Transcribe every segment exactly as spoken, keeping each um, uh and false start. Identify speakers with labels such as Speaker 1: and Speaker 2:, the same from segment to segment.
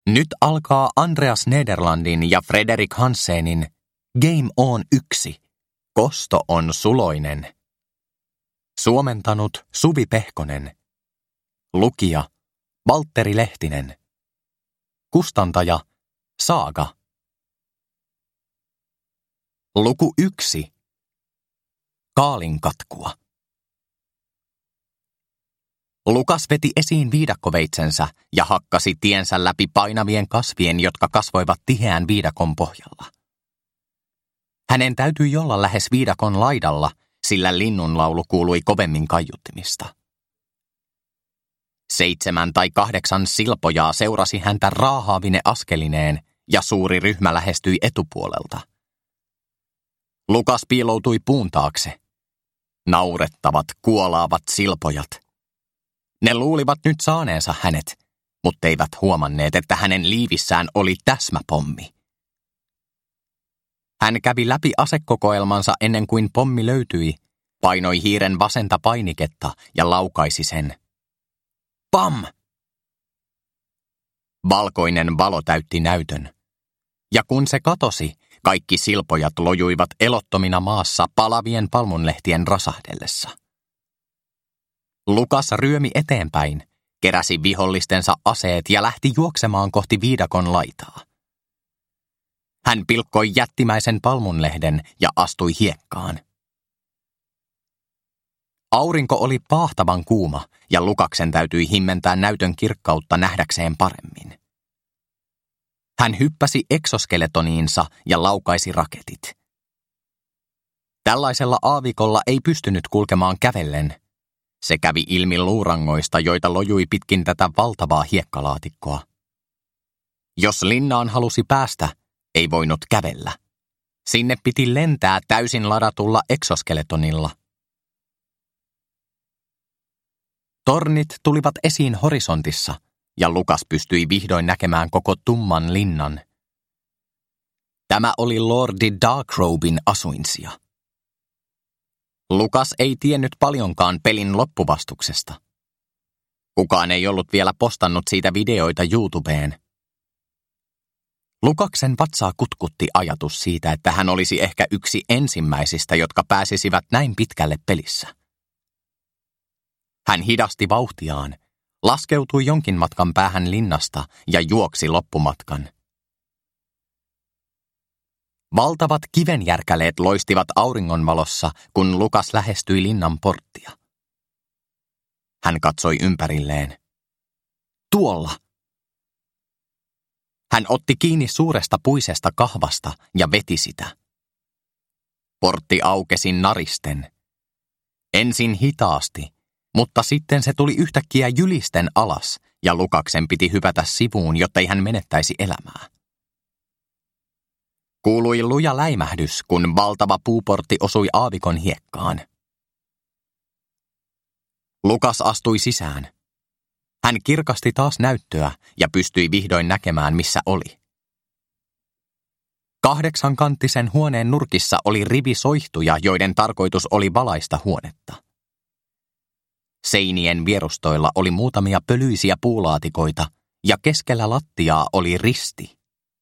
Speaker 1: Nyt alkaa Andreas Nederlandin ja Frederik Hansenin Game On yksi. Kosto on suloinen. Suomentanut Suvi Pehkonen. Lukija Valtteri Lehtinen. Kustantaja Saaga. Luku yksi. Kaalinkatkua. Lukas veti esiin viidakkoveitsensä ja hakkasi tiensä läpi painavien kasvien, jotka kasvoivat tiheän viidakon pohjalla. Hänen täytyi olla lähes viidakon laidalla, sillä linnunlaulu kuului kovemmin kaiuttimista. Seitsemän tai kahdeksan silpojaa seurasi häntä raahaavine askelineen ja suuri ryhmä lähestyi etupuolelta. Lukas piiloutui puun taakse. Naurettavat, kuolaavat silpojat. Ne luulivat nyt saaneensa hänet, mutta eivät huomanneet, että hänen liivissään oli täsmäpommi. Hän kävi läpi asekokoelmansa ennen kuin pommi löytyi, painoi hiiren vasenta painiketta ja laukaisi sen. Pam! Valkoinen valo täytti näytön. Ja kun se katosi, kaikki silpojat lojuivat elottomina maassa palavien palmunlehtien rasahdellessa. Lukas ryömi eteenpäin, keräsi vihollistensa aseet ja lähti juoksemaan kohti viidakon laitaa. Hän pilkkoi jättimäisen palmunlehden ja astui hiekkaan. Aurinko oli paahtavan kuuma ja Lukaksen täytyi himmentää näytön kirkkautta nähdäkseen paremmin. Hän hyppäsi eksoskeletoniinsa ja laukaisi raketit. Tällaisella aavikolla ei pystynyt kulkemaan kävellen. Se kävi ilmi luurangoista, joita lojui pitkin tätä valtavaa hiekkalaatikkoa. Jos linnaan halusi päästä, ei voinut kävellä. Sinne piti lentää täysin ladatulla eksoskeletonilla. Tornit tulivat esiin horisontissa, ja Lukas pystyi vihdoin näkemään koko tumman linnan. Tämä oli Lordi Darkrobin asuinsia. Lukas ei tiennyt paljonkaan pelin loppuvastuksesta. Kukaan ei ollut vielä postannut siitä videoita YouTubeen. Lukaksen vatsaa kutkutti ajatus siitä, että hän olisi ehkä yksi ensimmäisistä, jotka pääsisivät näin pitkälle pelissä. Hän hidasti vauhtiaan, laskeutui jonkin matkan päähän linnasta ja juoksi loppumatkan. Valtavat kivenjärkäleet loistivat auringonvalossa, kun Lukas lähestyi linnan porttia. Hän katsoi ympärilleen. Tuolla! Hän otti kiinni suuresta puisesta kahvasta ja veti sitä. Portti aukesi naristen. Ensin hitaasti, mutta sitten se tuli yhtäkkiä jylisten alas ja Lukaksen piti hypätä sivuun, jottei hän menettäisi elämää. Kuului luja läimähdys, kun valtava puuportti osui aavikon hiekkaan. Lukas astui sisään. Hän kirkasti taas näyttöä ja pystyi vihdoin näkemään, missä oli. Kahdeksankanttisen huoneen nurkissa oli rivi soihtuja, joiden tarkoitus oli valaista huonetta. Seinien vierustoilla oli muutamia pölyisiä puulaatikoita ja keskellä lattiaa oli risti.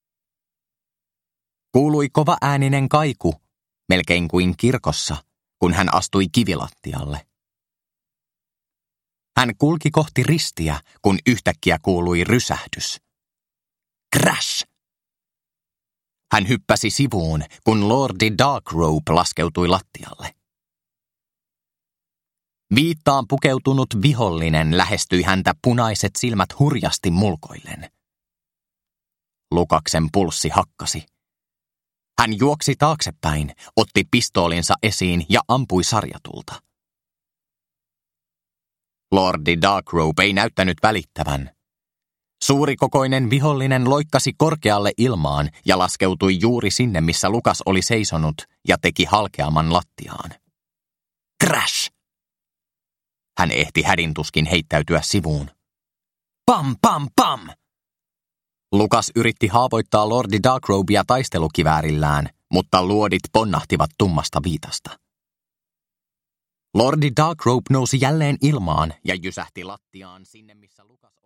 Speaker 1: Kuului kova ääninen kaiku, melkein kuin kirkossa, kun hän astui kivilattialle. Hän kulki kohti ristiä, kun yhtäkkiä kuului rysähdys. Crash! Hän hyppäsi sivuun, kun Lordi Darkrobe laskeutui lattialle. Viittaan pukeutunut vihollinen lähestyi häntä punaiset silmät hurjasti mulkoillen. Lukaksen pulssi hakkasi. Hän juoksi taaksepäin, otti pistoolinsa esiin ja ampui sarjatulta. Lordi Darkrobe ei näyttänyt välittävän. Suurikokoinen vihollinen loikkasi korkealle ilmaan ja laskeutui juuri sinne, missä Lukas oli seisonut ja teki halkeaman lattiaan. Crash! Hän ehti hädintuskin heittäytyä sivuun. Pam, pam, pam! Lukas yritti haavoittaa Lordi Darkrobea taistelukiväärillään, mutta luodit ponnahtivat tummasta viitasta. Lordi Darkrobe nousi jälleen ilmaan ja jysähti lattiaan sinne, missä Lukas